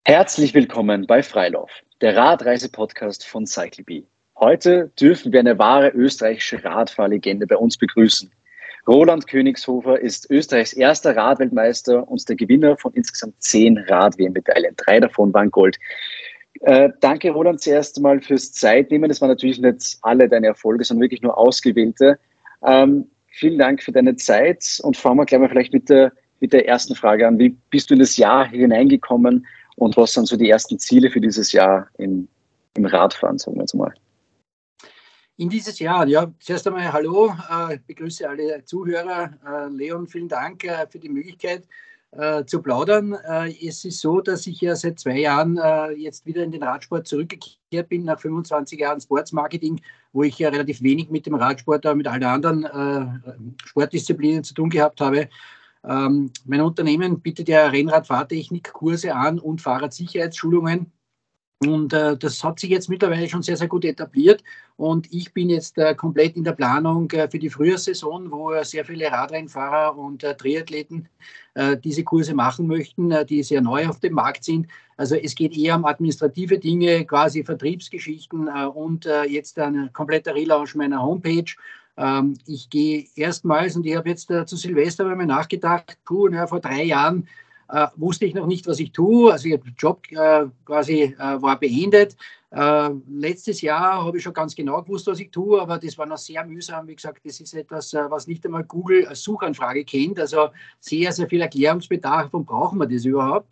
Herzlich willkommen bei Freilauf, der Radreise-Podcast von CycleBee. Heute dürfen wir eine wahre österreichische Radfahrlegende bei uns begrüßen. Roland Königshofer ist Österreichs erster Radweltmeister und der Gewinner von insgesamt 10 Rad-WM-Medaillen. 3 davon waren Gold. Danke, Roland, zuerst einmal fürs Zeitnehmen. Das waren natürlich nicht alle deine Erfolge, sondern wirklich nur ausgewählte. Vielen Dank für deine Zeit und fangen wir gleich mal vielleicht mit der ersten Frage an. Wie bist du in das Jahr hineingekommen? Und was sind so die ersten Ziele für dieses Jahr im Radfahren, sagen wir jetzt mal? In dieses Jahr, ja, zuerst einmal hallo, begrüße alle Zuhörer. Leon, vielen Dank für die Möglichkeit zu plaudern. Es ist so, dass ich ja seit 2 Jahren jetzt wieder in den Radsport zurückgekehrt bin, nach 25 Jahren Sportsmarketing, wo ich ja relativ wenig mit dem Radsport, aber mit allen anderen Sportdisziplinen zu tun gehabt habe. Mein Unternehmen bietet ja Rennradfahrtechnik-Kurse an und Fahrradsicherheitsschulungen. Und das hat sich jetzt mittlerweile schon sehr, sehr gut etabliert. Und ich bin jetzt komplett in der Planung für die Frühjahrssaison, wo sehr viele Radrennfahrer und Triathleten diese Kurse machen möchten, die sehr neu auf dem Markt sind. Also es geht eher um administrative Dinge, quasi Vertriebsgeschichten und jetzt ein kompletter Relaunch meiner Homepage. Ich gehe erstmals, und ich habe jetzt zu Silvester mal nachgedacht, vor 3 Jahren wusste ich noch nicht, was ich tue. Also der Job war beendet. Letztes Jahr habe ich schon ganz genau gewusst, was ich tue, aber das war noch sehr mühsam. Wie gesagt, das ist etwas, was nicht einmal Google als Suchanfrage kennt. Also sehr, sehr viel Erklärungsbedarf. Warum brauchen wir das überhaupt?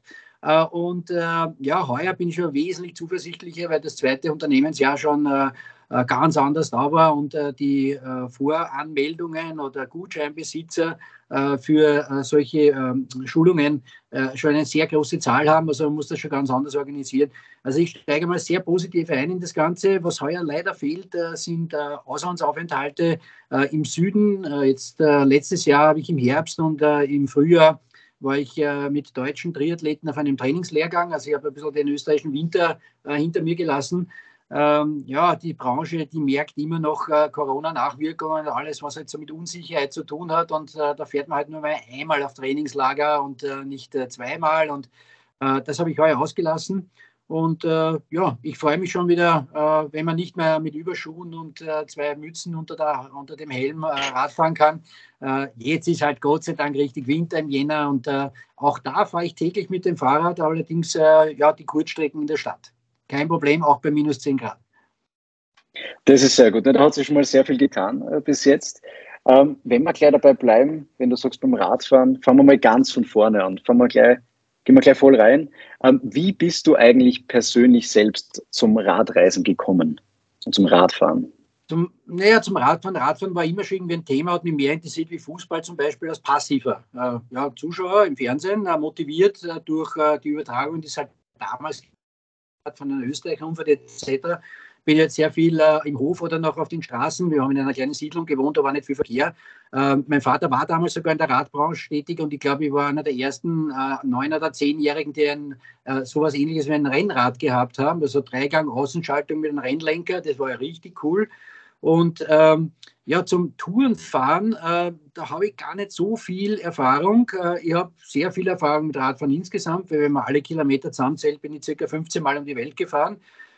Heuer bin ich schon wesentlich zuversichtlicher, weil das zweite Unternehmensjahr schon ganz anders da war und die Voranmeldungen oder Gutscheinbesitzer für solche Schulungen schon eine sehr große Zahl haben. Also man muss das schon ganz anders organisieren. Also ich steige mal sehr positiv ein in das Ganze. Was heuer leider fehlt, sind Auslandsaufenthalte im Süden. Letztes Jahr habe ich im Herbst und im Frühjahr war ich mit deutschen Triathleten auf einem Trainingslehrgang. Also ich habe ein bisschen den österreichischen Winter hinter mir gelassen. Die Branche, die merkt immer noch Corona-Nachwirkungen, alles, was halt so mit Unsicherheit zu tun hat. Und da fährt man halt nur mal einmal auf Trainingslager und nicht zweimal. Und das habe ich heuer ausgelassen. Und ich freue mich schon wieder, wenn man nicht mehr mit Überschuhen und 2 Mützen unter dem Helm Radfahren kann. Jetzt ist halt Gott sei Dank richtig Winter im Jänner und auch da fahre ich täglich mit dem Fahrrad, allerdings die Kurzstrecken in der Stadt. Kein Problem, auch bei minus 10 Grad. Das ist sehr gut. Da hat sich schon mal sehr viel getan bis jetzt. Wenn wir gleich dabei bleiben, wenn du sagst beim Radfahren, fangen wir mal ganz von vorne an. Gehen wir gleich voll rein. Wie bist du eigentlich persönlich selbst zum Radreisen gekommen und zum Radfahren? Zum Radfahren. Radfahren war immer schon irgendwie ein Thema, hat mich mehr interessiert wie Fußball zum Beispiel als passiver Zuschauer im Fernsehen, motiviert durch die Übertragung, die es halt damals von den Österreichern etc. Bin jetzt sehr viel im Hof oder noch auf den Straßen. Wir haben in einer kleinen Siedlung gewohnt, da war nicht viel Verkehr. Mein Vater war damals sogar in der Radbranche tätig und ich glaube, ich war einer der ersten 9- oder 10-Jährigen, die sowas Ähnliches wie ein Rennrad gehabt haben. Also 3-Gang-Außenschaltung mit einem Rennlenker, das war ja richtig cool. Und zum Tourenfahren, da habe ich gar nicht so viel Erfahrung. Ich habe sehr viel Erfahrung mit Radfahren insgesamt, weil wenn man alle Kilometer zusammenzählt, bin ich ca. 15 Mal um die Welt gefahren.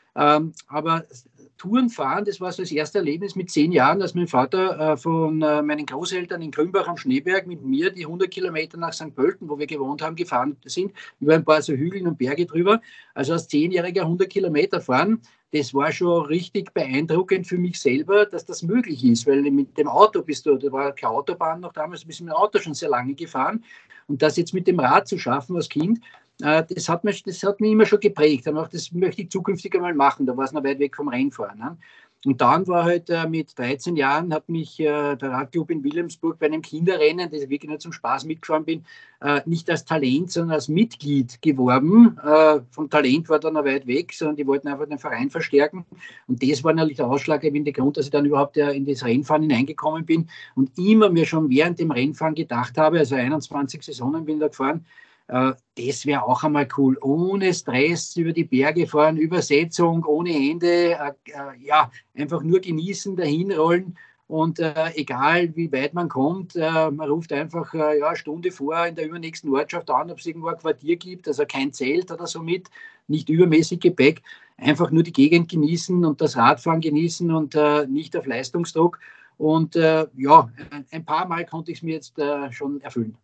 Aber Tourenfahren, das war so das erste Erlebnis mit 10 Jahren, als mein Vater von meinen Großeltern in Grünbach am Schneeberg mit mir die 100 Kilometer nach St. Pölten, wo wir gewohnt haben, gefahren sind, über ein paar so Hügel und Berge drüber. Also als 10-Jähriger 100 Kilometer fahren, das war schon richtig beeindruckend für mich selber, dass das möglich ist, weil mit dem Auto da war keine Autobahn noch damals, du bist mit dem Auto schon sehr lange gefahren und das jetzt mit dem Rad zu schaffen als Kind, das hat mich immer schon geprägt. Das möchte ich zukünftig einmal machen, da war es noch weit weg vom Rennfahren. Ne? Und dann war halt mit 13 Jahren, hat mich der Radclub in Wilhelmsburg bei einem Kinderrennen, das ich wirklich nur zum Spaß mitgefahren bin, nicht als Talent, sondern als Mitglied geworben. Vom Talent war dann noch weit weg, sondern die wollten einfach den Verein verstärken. Und das war natürlich der ausschlaggebende Grund, dass ich dann überhaupt in das Rennfahren hineingekommen bin und immer mir schon während dem Rennfahren gedacht habe, also 21 Saisonen bin ich da gefahren, das wäre auch einmal cool. Ohne Stress über die Berge fahren, Übersetzung, ohne Hände, einfach nur genießen, dahinrollen. Und egal wie weit man kommt, man ruft einfach eine Stunde vor in der übernächsten Ortschaft an, ob es irgendwo ein Quartier gibt, also kein Zelt oder so mit, nicht übermäßig Gepäck, einfach nur die Gegend genießen und das Radfahren genießen und nicht auf Leistungsdruck. Und ein paar Mal konnte ich es mir jetzt schon erfüllen.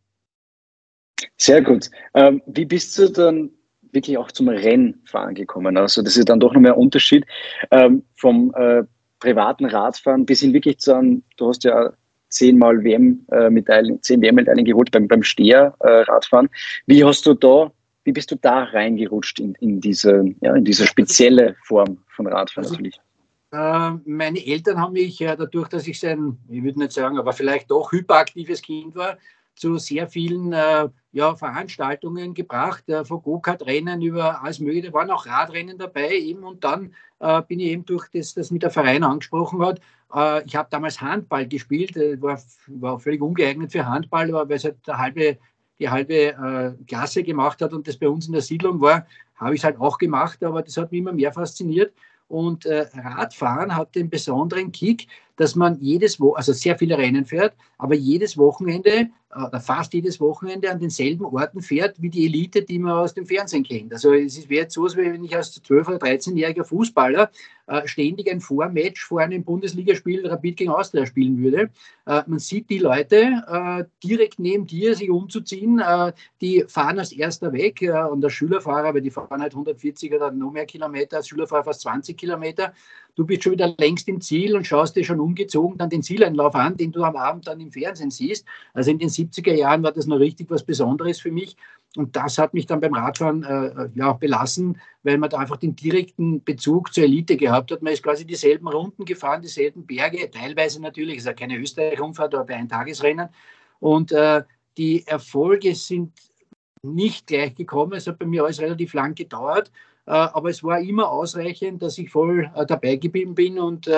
Sehr gut. Wie bist du dann wirklich auch zum Rennfahren gekommen? Also das ist dann doch nochmal ein Unterschied vom privaten Radfahren bis hin wirklich zu einem, du hast ja 10-mal WM-Medaillen, 10 WM-Medaillen geholt beim Steher-Radfahren. Wie bist du da reingerutscht in diese spezielle Form von Radfahren natürlich? Meine Eltern haben mich dadurch, dass ich ich würde nicht sagen, aber vielleicht doch hyperaktives Kind war, zu sehr vielen Veranstaltungen gebracht, von Go-Kart-Rennen über alles Mögliche. Da waren auch Radrennen dabei eben, und dann bin ich eben durch das mit der Verein angesprochen hat. Ich habe damals Handball gespielt, war völlig ungeeignet für Handball, aber weil es halt die halbe Klasse gemacht hat und das bei uns in der Siedlung war, habe ich es halt auch gemacht, aber das hat mich immer mehr fasziniert. Und Radfahren hat den besonderen Kick, dass man also sehr viele Rennen fährt, aber jedes Wochenende oder fast jedes Wochenende an denselben Orten fährt wie die Elite, die man aus dem Fernsehen kennt. Also es wäre jetzt so, als wenn ich als 12- oder 13-jähriger Fußballer ständig ein Vormatch vor einem Bundesligaspiel Rapid gegen Austria spielen würde. Man sieht die Leute direkt neben dir sich umzuziehen, die fahren als erster weg und als Schülerfahrer, weil die fahren halt 140 oder noch mehr Kilometer, als Schülerfahrer fast 20 Kilometer. Du bist schon wieder längst im Ziel und schaust dir schon umgezogen dann den Zieleinlauf an, den du am Abend dann im Fernsehen siehst. Also in den 70er Jahren war das noch richtig was Besonderes für mich. Und das hat mich dann beim Radfahren belassen, weil man da einfach den direkten Bezug zur Elite gehabt hat. Man ist quasi dieselben Runden gefahren, dieselben Berge, teilweise natürlich, es ist ja keine Österreich-Rundfahrt, aber ein Tagesrennen. Und die Erfolge sind nicht gleich gekommen. Es hat bei mir alles relativ lang gedauert, aber es war immer ausreichend, dass ich voll dabei geblieben bin und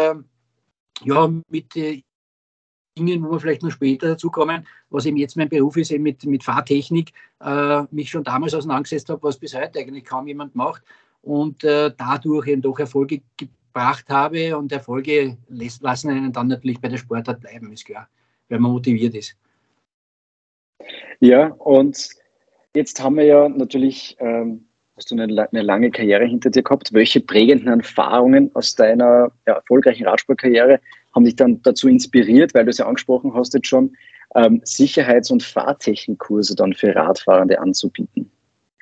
mit Dingen, wo wir vielleicht noch später dazu kommen, was eben jetzt mein Beruf ist, eben mit Fahrtechnik, mich schon damals auseinandergesetzt habe, was bis heute eigentlich kaum jemand macht und dadurch eben doch Erfolge gebracht habe, und Erfolge lassen einen dann natürlich bei der Sportart bleiben, ist klar, weil man motiviert ist. Ja, und jetzt haben wir ja natürlich, hast du eine lange Karriere hinter dir gehabt. Welche prägenden Erfahrungen aus deiner erfolgreichen Radsportkarriere haben dich dann dazu inspiriert, weil du es ja angesprochen hast jetzt schon, Sicherheits- und Fahrtechnikkurse dann für Radfahrende anzubieten?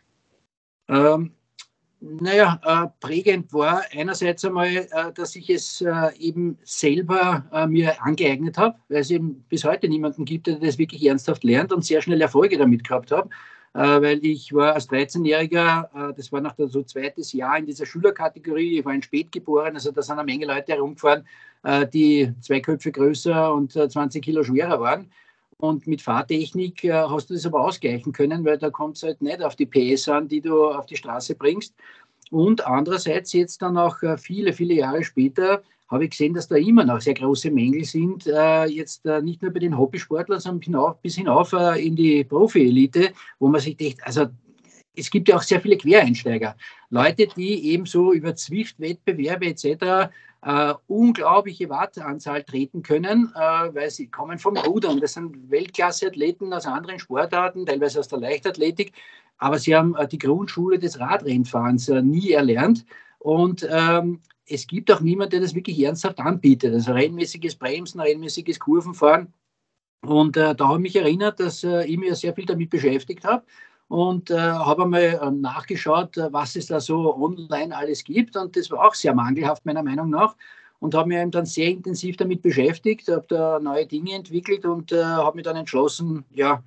Prägend war einerseits einmal, dass ich es eben selber mir angeeignet habe, weil es eben bis heute niemanden gibt, der das wirklich ernsthaft lernt, und sehr schnell Erfolge damit gehabt habe. Weil ich war als 13-Jähriger, das war noch so zweites Jahr in dieser Schülerkategorie, ich war ein Spätgeboren, also da sind eine Menge Leute herumgefahren, die 2 Köpfe größer und 20 Kilo schwerer waren. Und mit Fahrtechnik hast du das aber ausgleichen können, weil da kommt es halt nicht auf die PS an, die du auf die Straße bringst. Und andererseits jetzt dann auch viele, viele Jahre später habe ich gesehen, dass da immer noch sehr große Mängel sind, jetzt nicht nur bei den Hobbysportlern, sondern bis hinauf in die Profi-Elite, wo man sich denkt, also es gibt ja auch sehr viele Quereinsteiger. Leute, die eben so über Zwift-Wettbewerbe etc. Unglaubliche Wattanzahl treten können, weil sie kommen vom Rudern. Das sind Weltklasse-Athleten aus anderen Sportarten, teilweise aus der Leichtathletik, aber sie haben die Grundschule des Radrennfahrens nie erlernt. Und es gibt auch niemanden, der das wirklich ernsthaft anbietet. Also regelmäßiges Bremsen, regelmäßiges Kurvenfahren. Und da habe ich mich erinnert, dass ich mich sehr viel damit beschäftigt habe und habe einmal nachgeschaut, was es da so online alles gibt. Und das war auch sehr mangelhaft, meiner Meinung nach. Und habe mich dann sehr intensiv damit beschäftigt, habe da neue Dinge entwickelt und habe mich dann entschlossen, ja,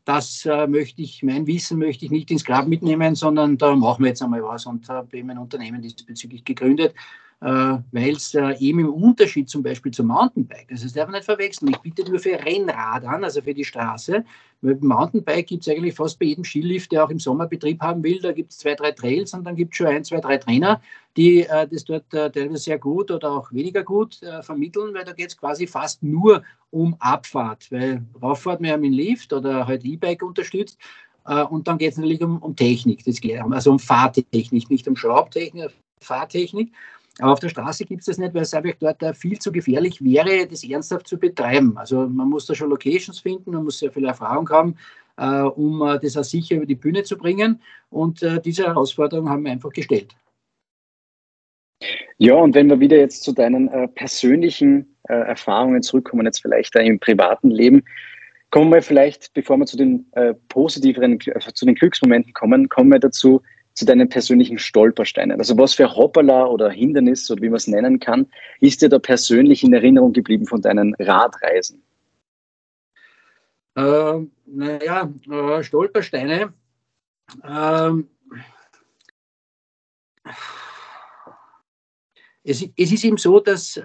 mein Wissen möchte ich nicht ins Grab mitnehmen, sondern da machen wir jetzt einmal was, und habe eben ein Unternehmen diesbezüglich gegründet, weil es eben im Unterschied zum Beispiel zum Mountainbike, das darf man nicht verwechseln, ich biete nur für Rennrad an, also für die Straße. Mit dem Mountainbike gibt es eigentlich fast bei jedem Skilift, der auch im Sommer Betrieb haben will, da gibt es 2, 3 Trails und dann gibt es schon 1, 2, 3 Trainer, die das dort teilweise sehr gut oder auch weniger gut vermitteln, weil da geht es quasi fast nur um Abfahrt, weil Rauffahrt wir haben einen Lift oder halt E-Bike unterstützt, und dann geht es natürlich um Technik, also um Fahrtechnik, nicht um Schraubtechnik, Fahrtechnik. Aber auf der Straße gibt es das nicht, weil es einfach dort viel zu gefährlich wäre, das ernsthaft zu betreiben. Also man muss da schon Locations finden, man muss sehr viel Erfahrung haben, um das auch sicher über die Bühne zu bringen. Und diese Herausforderung haben wir einfach gestellt. Ja, und wenn wir wieder jetzt zu deinen persönlichen Erfahrungen zurückkommen, jetzt vielleicht im privaten Leben, kommen wir vielleicht, bevor wir zu den positiveren, also zu den Glücksmomenten kommen, kommen wir dazu, zu deinen persönlichen Stolpersteinen. Also was für Hoppala oder Hindernis oder wie man es nennen kann, ist dir da persönlich in Erinnerung geblieben von deinen Radreisen? Stolpersteine. Es ist eben so, dass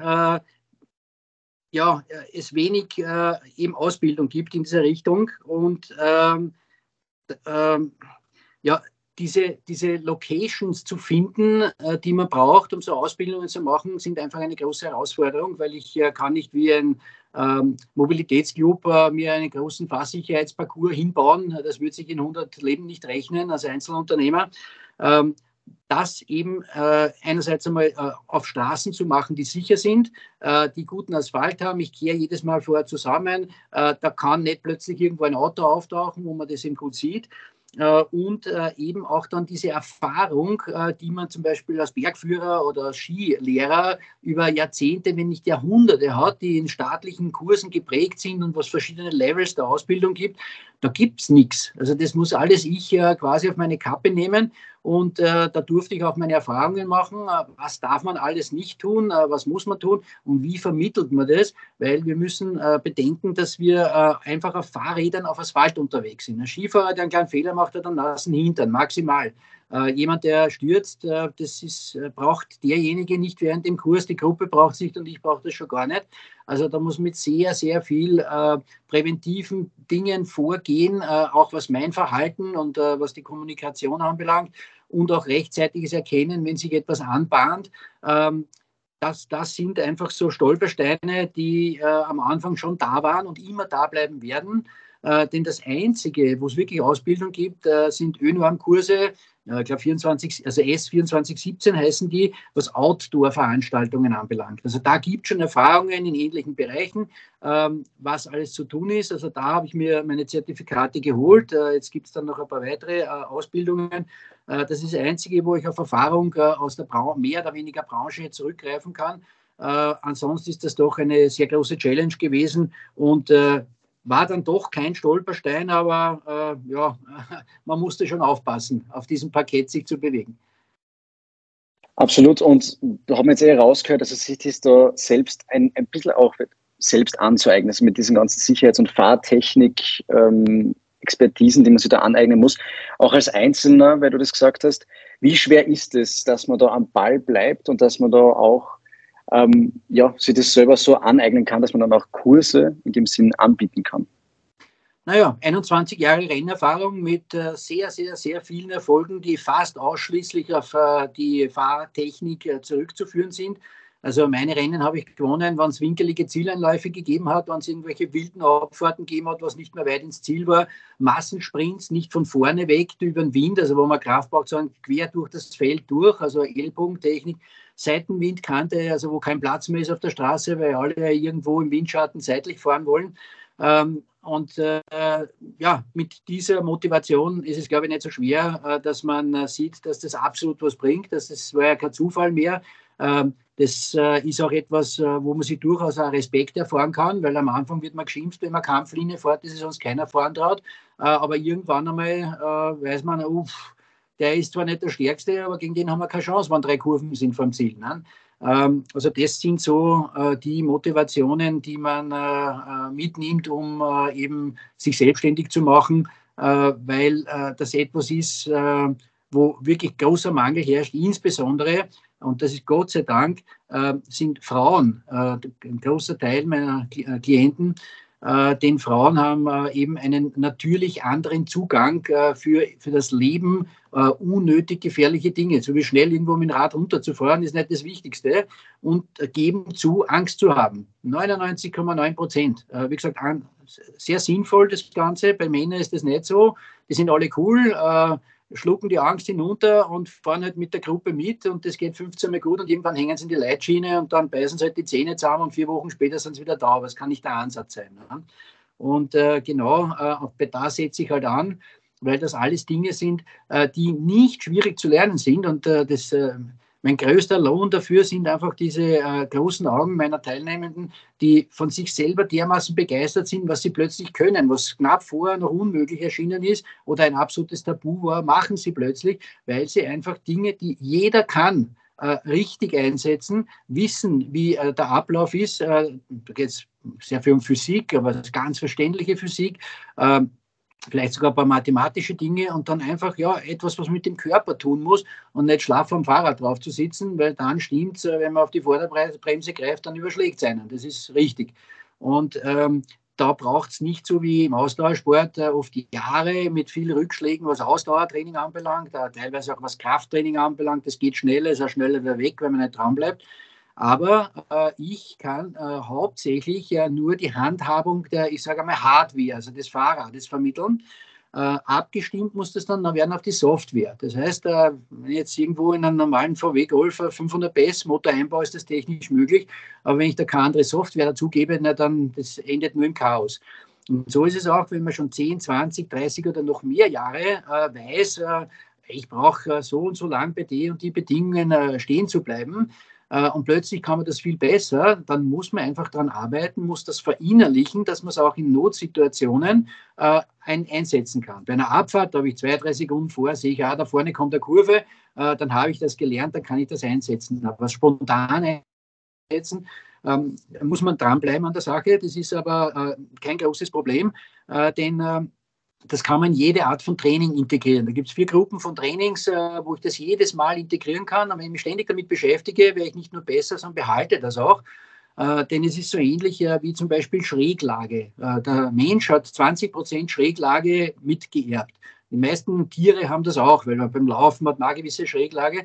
es wenig eben Ausbildung gibt in dieser Richtung und diese Locations zu finden, die man braucht, um so Ausbildungen zu machen, sind einfach eine große Herausforderung, weil ich kann nicht wie ein Mobilitätsclub mir einen großen Fahrsicherheitsparcours hinbauen. Das würde sich in 100 Leben nicht rechnen als Einzelunternehmer. Das eben einerseits einmal auf Straßen zu machen, die sicher sind, die guten Asphalt haben. Ich kehre jedes Mal vorher zusammen. Da kann nicht plötzlich irgendwo ein Auto auftauchen, wo man das eben gut sieht. Und eben auch dann diese Erfahrung, die man zum Beispiel als Bergführer oder als Skilehrer über Jahrzehnte, wenn nicht Jahrhunderte hat, die in staatlichen Kursen geprägt sind und was verschiedene Levels der Ausbildung gibt, da gibt es nichts. Also das muss alles ich quasi auf meine Kappe nehmen. Und da durfte ich auch meine Erfahrungen machen. Was darf man alles nicht tun? Was muss man tun? Und wie vermittelt man das? Weil wir müssen bedenken, dass wir einfach auf Fahrrädern auf Asphalt unterwegs sind. Ein Skifahrer, der einen kleinen Fehler macht, hat einen nassen Hintern, maximal. Jemand, der stürzt, braucht derjenige nicht während dem Kurs, die Gruppe braucht es nicht und ich brauche das schon gar nicht. Also da muss mit sehr, sehr viel präventiven Dingen vorgehen, auch was mein Verhalten und was die Kommunikation anbelangt und auch rechtzeitiges Erkennen, wenn sich etwas anbahnt. Das sind einfach so Stolpersteine, die am Anfang schon da waren und immer da bleiben werden. Denn das Einzige, wo es wirklich Ausbildung gibt, sind ÖNORM-Kurse, ich glaube 24, also S2417 heißen die, was Outdoor-Veranstaltungen anbelangt. Also da gibt es schon Erfahrungen in ähnlichen Bereichen, was alles zu tun ist. Also da habe ich mir meine Zertifikate geholt. Jetzt gibt es dann noch ein paar weitere Ausbildungen. Das ist das Einzige, wo ich auf Erfahrung aus der mehr oder weniger Branche zurückgreifen kann. Ansonsten ist das doch eine sehr große Challenge gewesen und war dann doch kein Stolperstein, aber man musste schon aufpassen, auf diesem Parkett sich zu bewegen. Absolut. Und da haben wir jetzt rausgehört, dass es sich das da selbst ein bisschen auch selbst anzueignen, also mit diesen ganzen Sicherheits- und Fahrtechnik, Expertisen, die man sich da aneignen muss. Auch als Einzelner, weil du das gesagt hast, wie schwer ist es, dass man da am Ball bleibt und dass man da auch sich das selber so aneignen kann, dass man dann auch Kurse in dem Sinn anbieten kann? Naja, 21 Jahre Rennerfahrung mit sehr, sehr, sehr vielen Erfolgen, die fast ausschließlich auf die Fahrtechnik zurückzuführen sind. Also meine Rennen habe ich gewonnen, wenn es winkelige Zieleinläufe gegeben hat, wenn es irgendwelche wilden Abfahrten gegeben hat, was nicht mehr weit ins Ziel war, Massensprints, nicht von vorne weg über den Wind, also wo man Kraft braucht, sondern quer durch das Feld durch, also Ellbogentechnik, Seitenwindkante, also wo kein Platz mehr ist auf der Straße, weil alle irgendwo im Windschatten seitlich fahren wollen. Mit dieser Motivation ist es, glaube ich, nicht so schwer, dass man sieht, dass das absolut was bringt. Das war ja kein Zufall mehr. Das ist auch etwas, wo man sich durchaus auch Respekt erfahren kann, weil am Anfang wird man geschimpft, wenn man Kampflinie fährt, das ist sonst keiner fahren traut. Aber irgendwann einmal weiß man, der ist zwar nicht der Stärkste, aber gegen den haben wir keine Chance, wenn 3 Kurven sind vom Ziel. Ne? Also das sind so die Motivationen, die man mitnimmt, um eben sich selbstständig zu machen, weil das etwas ist, wo wirklich großer Mangel herrscht, insbesondere, und das ist Gott sei Dank, sind Frauen, ein großer Teil meiner Klienten, denn Frauen haben eben einen natürlich anderen Zugang für das Leben, unnötig gefährliche Dinge, so wie schnell irgendwo mit dem Rad runterzufahren, ist nicht das Wichtigste und geben zu, Angst zu haben. 99,9%. Wie gesagt, sehr sinnvoll das Ganze. Bei Männern ist das nicht so. Die sind alle cool. schlucken die Angst hinunter und fahren halt mit der Gruppe mit und das geht 15 Mal gut und irgendwann hängen sie in die Leitschiene und dann beißen sie halt die Zähne zusammen und 4 Wochen später sind sie wieder da. Aber das kann nicht der Ansatz sein. Ne? Und bei da setze ich halt an, weil das alles Dinge sind, die nicht schwierig zu lernen sind und mein größter Lohn dafür sind einfach diese großen Augen meiner Teilnehmenden, die von sich selber dermaßen begeistert sind, was sie plötzlich können, was knapp vorher noch unmöglich erschienen ist oder ein absolutes Tabu war, machen sie plötzlich, weil sie einfach Dinge, die jeder kann, richtig einsetzen, wissen, wie der Ablauf ist. Da geht es sehr viel um Physik, aber ganz verständliche Physik. Vielleicht sogar ein paar mathematische Dinge und dann einfach etwas, was man mit dem Körper tun muss und nicht schlaff am Fahrrad drauf zu sitzen, weil dann stimmt es, wenn man auf die Vorderbremse greift, dann überschlägt es einen. Das ist richtig. Und da braucht es nicht so wie im Ausdauersport oft Jahre mit vielen Rückschlägen, was Ausdauertraining anbelangt, teilweise auch was Krafttraining anbelangt. Das geht schneller, ist auch schneller wieder weg, wenn man nicht dran bleibt. Aber ich kann hauptsächlich nur die Handhabung der, ich sage einmal, Hardware, also des Fahrrades vermitteln. Abgestimmt muss das dann werden auf die Software. Das heißt, wenn ich jetzt irgendwo in einem normalen VW Golf 500 PS Motor einbaue, ist das technisch möglich. Aber wenn ich da keine andere Software dazugebe, dann das endet nur im Chaos. Und so ist es auch, wenn man schon 10, 20, 30 oder noch mehr Jahre weiß, ich brauche so und so lang bei den und die Bedingungen stehen zu bleiben. Und plötzlich kann man das viel besser, dann muss man einfach daran arbeiten, muss das verinnerlichen, dass man es auch in Notsituationen einsetzen kann. Bei einer Abfahrt, da habe ich 2, 3 Sekunden vor, sehe ich, da vorne kommt eine Kurve, dann habe ich das gelernt, dann kann ich das einsetzen. Aber spontan einsetzen, muss man dranbleiben an der Sache. Das ist aber kein großes Problem, denn das kann man in jede Art von Training integrieren. Da gibt es 4 Gruppen von Trainings, wo ich das jedes Mal integrieren kann. Und wenn ich mich ständig damit beschäftige, werde ich nicht nur besser, sondern behalte das auch. Denn es ist so ähnlich wie zum Beispiel Schräglage. Der Mensch hat 20% Schräglage mitgeerbt. Die meisten Tiere haben das auch, weil man beim Laufen hat eine gewisse Schräglage.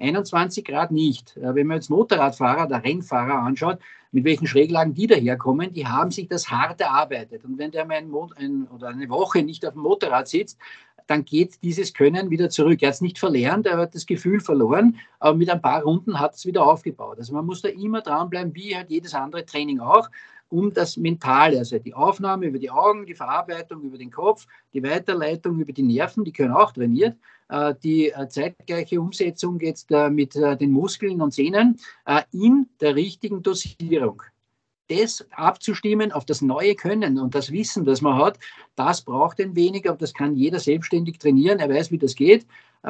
21 Grad nicht. Wenn man jetzt Motorradfahrer oder Rennfahrer anschaut, mit welchen Schräglagen die daherkommen, die haben sich das hart erarbeitet. Und wenn der mal oder eine Woche nicht auf dem Motorrad sitzt, dann geht dieses Können wieder zurück. Er hat es nicht verlernt, er hat das Gefühl verloren, aber mit ein paar Runden hat es wieder aufgebaut. Also man muss da immer dranbleiben, wie halt jedes andere Training auch, um das Mentale, also die Aufnahme über die Augen, die Verarbeitung über den Kopf, die Weiterleitung über die Nerven, die können auch trainiert. Die zeitgleiche Umsetzung jetzt mit den Muskeln und Sehnen in der richtigen Dosierung. Das abzustimmen auf das neue Können und das Wissen, das man hat, das braucht ein wenig, aber das kann jeder selbstständig trainieren. Er weiß, wie das geht.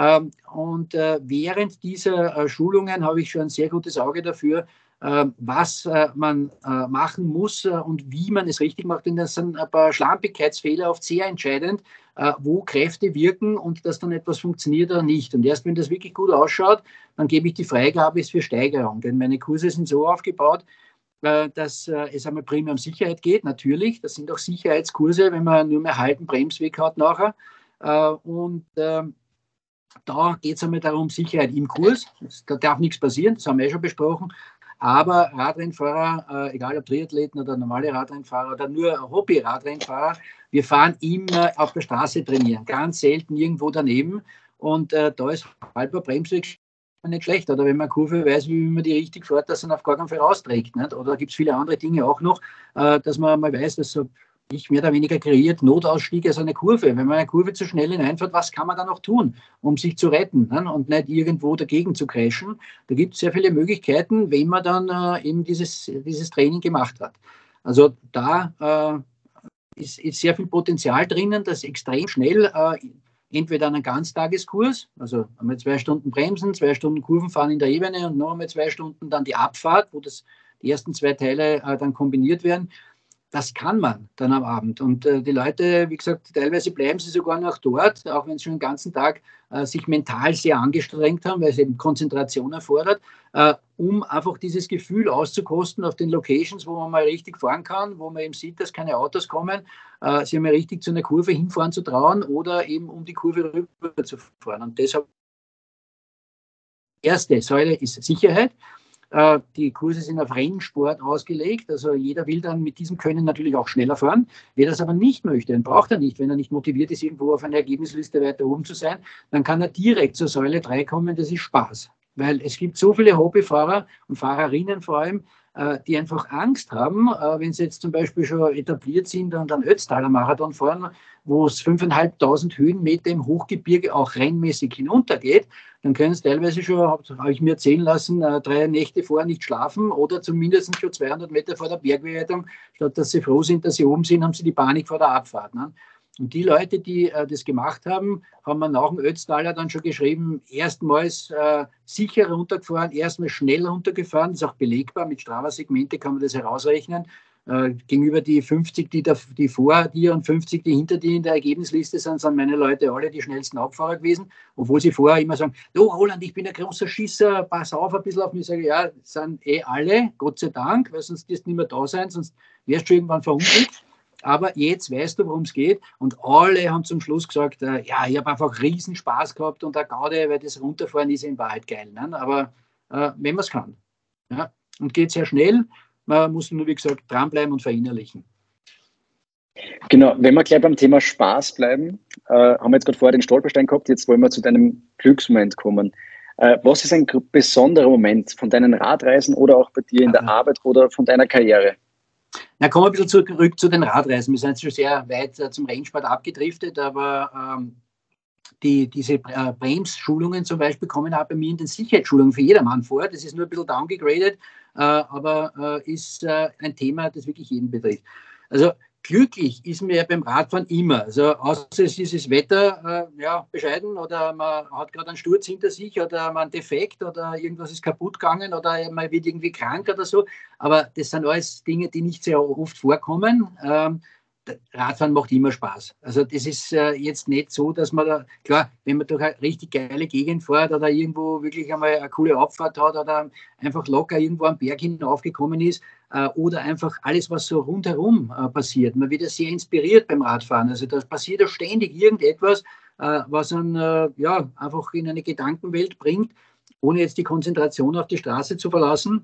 Und während dieser Schulungen habe ich schon ein sehr gutes Auge dafür, was man machen muss und wie man es richtig macht. Denn das sind ein paar Schlampigkeitsfehler oft sehr entscheidend, wo Kräfte wirken und dass dann etwas funktioniert oder nicht. Und erst wenn das wirklich gut ausschaut, dann gebe ich die Freigabe für Steigerung. Denn meine Kurse sind so aufgebaut, dass es einmal primär um Sicherheit geht, natürlich. Das sind auch Sicherheitskurse, wenn man nur mehr halten Bremsweg hat nachher. Da geht es einmal darum, Sicherheit im Kurs. Da darf nichts passieren, das haben wir schon besprochen. Aber Radrennfahrer, egal ob Triathleten oder normale Radrennfahrer oder nur Hobby-Radrennfahrer, wir fahren immer auf der Straße trainieren, ganz selten irgendwo daneben. Und da ist halber Bremsweg nicht schlecht. Oder wenn man Kurve weiß, wie man die richtig fährt, dass man auf gar keinen Fall rausträgt. Nicht? Oder gibt es viele andere Dinge auch noch, dass man mal weiß, dass so ich mehr oder weniger kreiert, Notausstieg als eine Kurve. Wenn man eine Kurve zu schnell hineinfährt, was kann man da noch tun, um sich zu retten, ne? Und nicht irgendwo dagegen zu crashen? Da gibt es sehr viele Möglichkeiten, wenn man dann eben dieses Training gemacht hat. Also da ist sehr viel Potenzial drinnen, das extrem schnell entweder einen Ganztageskurs, also einmal 2 Stunden Bremsen, 2 Stunden Kurven fahren in der Ebene und noch einmal 2 Stunden dann die Abfahrt, wo die ersten 2 Teile dann kombiniert werden. Das kann man dann am Abend. Und die Leute, wie gesagt, teilweise bleiben sie sogar noch dort, auch wenn sie schon den ganzen Tag sich mental sehr angestrengt haben, weil es eben Konzentration erfordert, um einfach dieses Gefühl auszukosten auf den Locations, wo man mal richtig fahren kann, wo man eben sieht, dass keine Autos kommen, sich mal richtig zu einer Kurve hinfahren zu trauen oder eben um die Kurve rüber zu fahren. Und deshalb, erste Säule ist Sicherheit. Die Kurse sind auf Rennsport ausgelegt, also jeder will dann mit diesem Können natürlich auch schneller fahren. Wer das aber nicht möchte, dann braucht er nicht, wenn er nicht motiviert ist, irgendwo auf einer Ergebnisliste weiter oben zu sein, dann kann er direkt zur Säule 3 kommen, das ist Spaß. Weil es gibt so viele Hobbyfahrer und Fahrerinnen vor allem, die einfach Angst haben, wenn sie jetzt zum Beispiel schon etabliert sind und einen Ötztaler Marathon fahren, wo es 5.500 Höhenmeter im Hochgebirge auch rennmäßig hinuntergeht, dann können es teilweise schon, habe ich mir erzählen lassen, 3 Nächte vorher nicht schlafen oder zumindest schon 200 Meter vor der Bergwertung, statt dass sie froh sind, dass sie oben sind, haben sie die Panik vor der Abfahrt. Ne? Und die Leute, die das gemacht haben, haben wir nach dem Ötztaler dann schon geschrieben, erstmals sicher runtergefahren, erstmals schnell runtergefahren, das ist auch belegbar, mit Strava-Segmente kann man das herausrechnen, gegenüber die 50, die vor dir und 50, die hinter dir in der Ergebnisliste sind, sind meine Leute alle die schnellsten Abfahrer gewesen, obwohl sie vorher immer sagen, du Roland, ich bin ein großer Schisser, pass auf ein bisschen auf mich. Ich sage, ja, sind alle, Gott sei Dank, weil sonst wirst du nicht mehr da sein, sonst wärst du irgendwann verunglückt. Aber jetzt weißt du, worum es geht. Und alle haben zum Schluss gesagt, ja, ich habe einfach riesen Spaß gehabt und der Gaude, weil das Runterfahren ist in Wahrheit geil. Ne? Aber wenn man es kann. Ja? Und geht sehr schnell, man muss nur, wie gesagt, dranbleiben und verinnerlichen. Genau, wenn wir gleich beim Thema Spaß bleiben, haben wir jetzt gerade vorher den Stolperstein gehabt, jetzt wollen wir zu deinem Glücksmoment kommen. Was ist ein besonderer Moment von deinen Radreisen oder auch bei dir in der Arbeit oder von deiner Karriere? Na, kommen wir ein bisschen zurück zu den Radreisen. Wir sind jetzt schon sehr weit zum Rennsport abgedriftet, aber diese Bremsschulungen zum Beispiel kommen auch bei mir in den Sicherheitsschulungen für jedermann vor. Das ist nur ein bisschen downgegradet, aber ist ein Thema, das wirklich jeden betrifft. Also glücklich ist mir beim Radfahren immer. Also außer es ist das Wetter bescheiden oder man hat gerade einen Sturz hinter sich oder man einen Defekt oder irgendwas ist kaputt gegangen oder man wird irgendwie krank oder so. Aber das sind alles Dinge, die nicht sehr oft vorkommen. Radfahren macht immer Spaß. Also das ist jetzt nicht so, dass man da, klar, wenn man durch eine richtig geile Gegend fährt oder irgendwo wirklich einmal eine coole Abfahrt hat oder einfach locker irgendwo am Berg hinaufgekommen ist oder einfach alles, was so rundherum passiert. Man wird ja sehr inspiriert beim Radfahren. Also da passiert ja ständig irgendetwas, was einen einfach in eine Gedankenwelt bringt, ohne jetzt die Konzentration auf die Straße zu verlassen.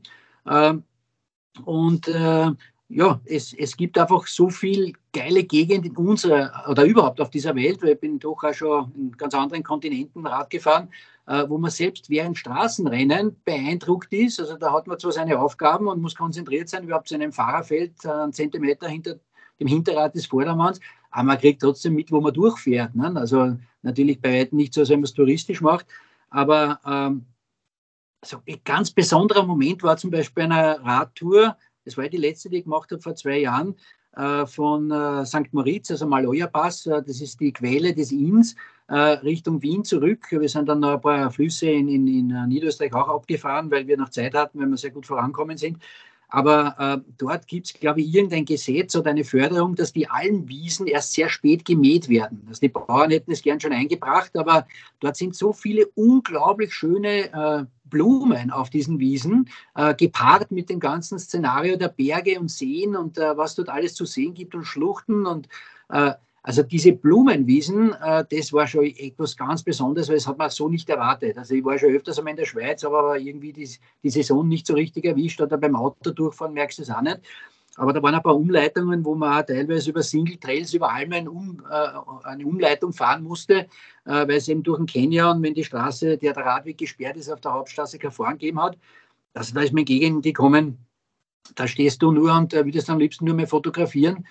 Es gibt einfach so viel geile Gegend in unserer oder überhaupt auf dieser Welt, weil ich bin doch auch schon in ganz anderen Kontinenten Rad gefahren, wo man selbst während Straßenrennen beeindruckt ist. Also da hat man zwar seine Aufgaben und muss konzentriert sein, überhaupt zu einem Fahrerfeld, einen Zentimeter hinter dem Hinterrad des Vordermanns, aber man kriegt trotzdem mit, wo man durchfährt. Ne? Also natürlich bei weitem nicht so, als wenn man es touristisch macht, aber so ein ganz besonderer Moment war zum Beispiel eine Radtour. Das war die letzte, die ich gemacht habe vor 2 Jahren von St. Moritz, also Maloja Pass. Das ist die Quelle des Inns Richtung Wien zurück. Wir sind dann noch ein paar Flüsse in Niederösterreich auch abgefahren, weil wir noch Zeit hatten, weil wir sehr gut vorankommen sind. Aber dort gibt es, glaube ich, irgendein Gesetz oder eine Förderung, dass die Almwiesen erst sehr spät gemäht werden. Also die Bauern hätten es gern schon eingebracht, aber dort sind so viele unglaublich schöne Blumen auf diesen Wiesen, gepaart mit dem ganzen Szenario der Berge und Seen und was dort alles zu sehen gibt und Schluchten und also diese Blumenwiesen, das war schon etwas ganz Besonderes, weil das hat man so nicht erwartet. Also ich war schon öfters einmal in der Schweiz, aber irgendwie die Saison nicht so richtig erwischt oder beim Auto durchfahren merkst du es auch nicht. Aber da waren ein paar Umleitungen, wo man auch teilweise über Single Trails, über Almen eine Umleitung fahren musste, weil es eben durch den Canyon, wenn die Straße, der Radweg gesperrt ist, auf der Hauptstraße kein Fahren gegeben hat. Also da ist mir entgegengekommen, da stehst du nur und würdest am liebsten nur mehr fotografieren.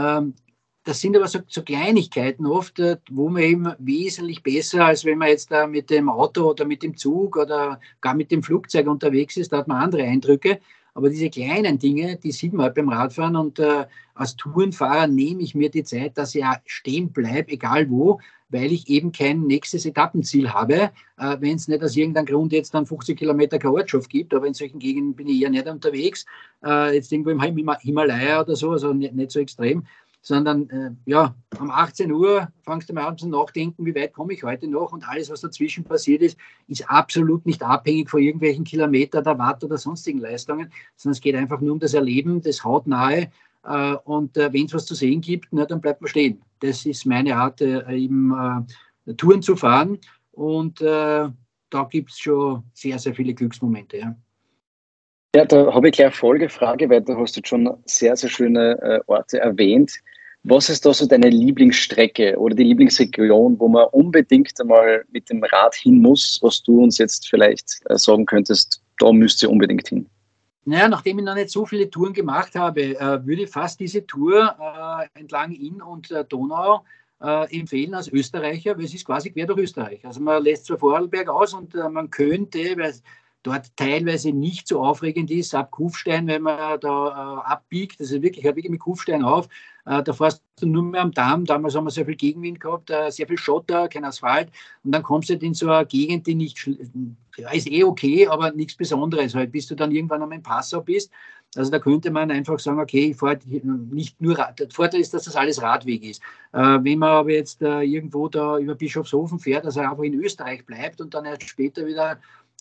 Das sind aber so Kleinigkeiten oft, wo man eben wesentlich besser, als wenn man jetzt da mit dem Auto oder mit dem Zug oder gar mit dem Flugzeug unterwegs ist, da hat man andere Eindrücke. Aber diese kleinen Dinge, die sieht man halt beim Radfahren und als Tourenfahrer nehme ich mir die Zeit, dass ich ja stehen bleibe, egal wo, weil ich eben kein nächstes Etappenziel habe, wenn es nicht aus irgendeinem Grund jetzt dann 50 Kilometer keine Ortschaft gibt, aber in solchen Gegenden bin ich eher nicht unterwegs, jetzt irgendwo im Himalaya oder so, also nicht so extrem, sondern um 18 Uhr fangst du mal an zu nachdenken, wie weit komme ich heute noch und alles, was dazwischen passiert ist, ist absolut nicht abhängig von irgendwelchen Kilometern der Watt oder sonstigen Leistungen, sondern es geht einfach nur um das Erleben, das hautnahe und wenn es was zu sehen gibt, na, dann bleibt man stehen. Das ist meine Art, eben Touren zu fahren und da gibt es schon sehr, sehr viele Glücksmomente. Ja. Ja, da habe ich gleich eine Folgefrage, weil du hast jetzt schon sehr, sehr schöne Orte erwähnt. Was ist da so deine Lieblingsstrecke oder die Lieblingsregion, wo man unbedingt einmal mit dem Rad hin muss, was du uns jetzt vielleicht sagen könntest, da müsst ihr unbedingt hin? Naja, nachdem ich noch nicht so viele Touren gemacht habe, würde ich fast diese Tour entlang Inn und Donau empfehlen als Österreicher, weil es ist quasi quer durch Österreich. Also man lässt zwar Vorarlberg aus und man könnte, weil es dort teilweise nicht so aufregend ist, ab Kufstein, wenn man da abbiegt, das ist wirklich, hört wirklich mit Kufstein auf, da fährst du nur mehr am Damm, damals haben wir sehr viel Gegenwind gehabt, sehr viel Schotter, kein Asphalt und dann kommst du halt in so eine Gegend, die nicht, ja, ist eh okay, aber nichts Besonderes halt, bis du dann irgendwann einmal in Passau bist. Also da könnte man einfach sagen, okay, ich fahre nicht nur Rad. Der Vorteil ist, dass das alles Radweg ist. Wenn man aber jetzt irgendwo da über Bischofshofen fährt, also einfach in Österreich bleibt und dann erst später wieder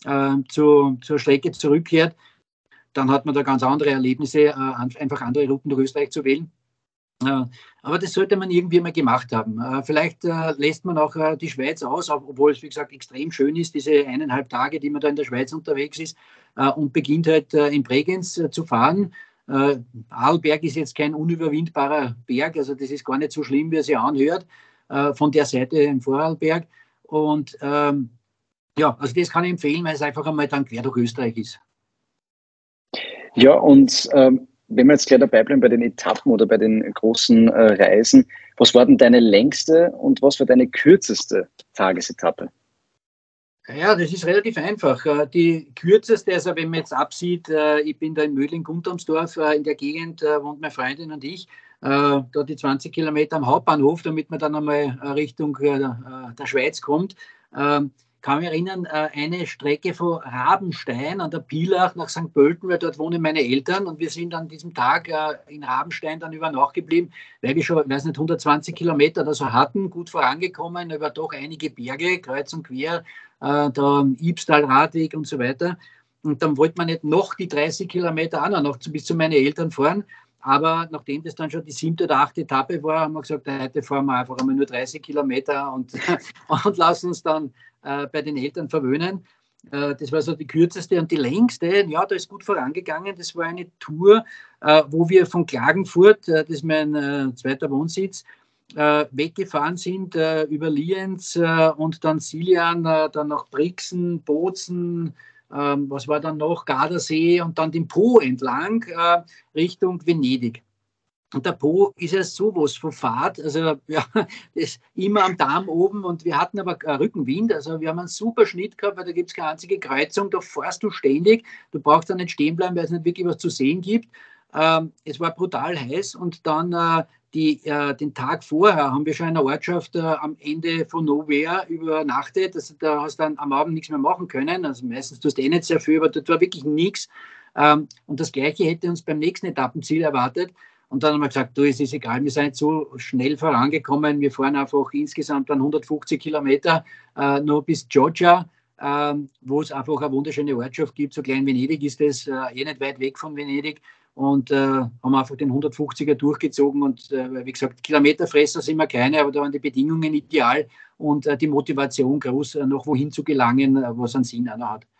zur Strecke zurückkehrt, dann hat man da ganz andere Erlebnisse, einfach andere Routen durch Österreich zu wählen. Aber das sollte man irgendwie mal gemacht haben. Vielleicht lässt man auch die Schweiz aus, obwohl es, wie gesagt, extrem schön ist, diese 1,5 Tage, die man da in der Schweiz unterwegs ist, und beginnt halt in Bregenz zu fahren. Arlberg ist jetzt kein unüberwindbarer Berg, also das ist gar nicht so schlimm, wie es sich anhört, von der Seite im Vorarlberg. Und ja, also das kann ich empfehlen, weil es einfach einmal dann quer durch Österreich ist. Ja, und wenn wir jetzt gleich dabei bleiben bei den Etappen oder bei den großen Reisen, was war denn deine längste und was war deine kürzeste Tagesetappe? Ja, das ist relativ einfach. Die kürzeste, also wenn man jetzt absieht, ich bin da in Mödling-Guntermsdorf, in der Gegend wohnt meine Freundin und ich, da die 20 Kilometer am Hauptbahnhof, damit man dann einmal Richtung der Schweiz kommt. Kann mich erinnern, eine Strecke von Rabenstein an der Pielach nach St. Pölten, weil dort wohnen meine Eltern und wir sind an diesem Tag in Rabenstein dann über Nacht geblieben, weil wir schon, weiß nicht, 120 Kilometer oder so hatten, gut vorangekommen, über doch einige Berge, kreuz und quer, da Ibstal, Radweg und so weiter. Und dann wollte man nicht noch die 30 Kilometer auch noch bis zu meinen Eltern fahren. Aber nachdem das dann schon die 7. oder 8. Etappe war, haben wir gesagt, heute fahren wir einfach einmal nur 30 Kilometer und lassen uns dann bei den Eltern verwöhnen. Das war so die kürzeste und die längste. Ja, da ist gut vorangegangen. Das war eine Tour, wo wir von Klagenfurt, das ist mein zweiter Wohnsitz, weggefahren sind über Lienz und dann Siljan, dann nach Brixen, Bozen, was war dann noch, Gardasee und dann den Po entlang Richtung Venedig. Und der Po ist ja sowas von Fahrt, also ja, das ist immer am Darm oben und wir hatten aber Rückenwind, also wir haben einen super Schnitt gehabt, weil da gibt es keine einzige Kreuzung, da fährst du ständig, du brauchst da nicht stehen bleiben, weil es nicht wirklich was zu sehen gibt. Es war brutal heiß und dann den Tag vorher haben wir schon in einer Ortschaft am Ende von Nowhere übernachtet, also da hast du dann am Abend nichts mehr machen können, also meistens tust du eh nicht sehr viel, aber dort war wirklich nichts. Und das Gleiche hätte uns beim nächsten Etappenziel erwartet. Und dann haben wir gesagt, du, es ist egal, wir sind nicht so schnell vorangekommen. Wir fahren einfach insgesamt dann 150 Kilometer noch bis Chioggia, wo es einfach eine wunderschöne Ortschaft gibt. So klein Venedig ist es, eh nicht weit weg von Venedig. Und haben einfach den 150er durchgezogen. Und wie gesagt, Kilometerfresser sind wir keine, aber da waren die Bedingungen ideal und die Motivation groß, noch wohin zu gelangen, was einen Sinn auch noch hat.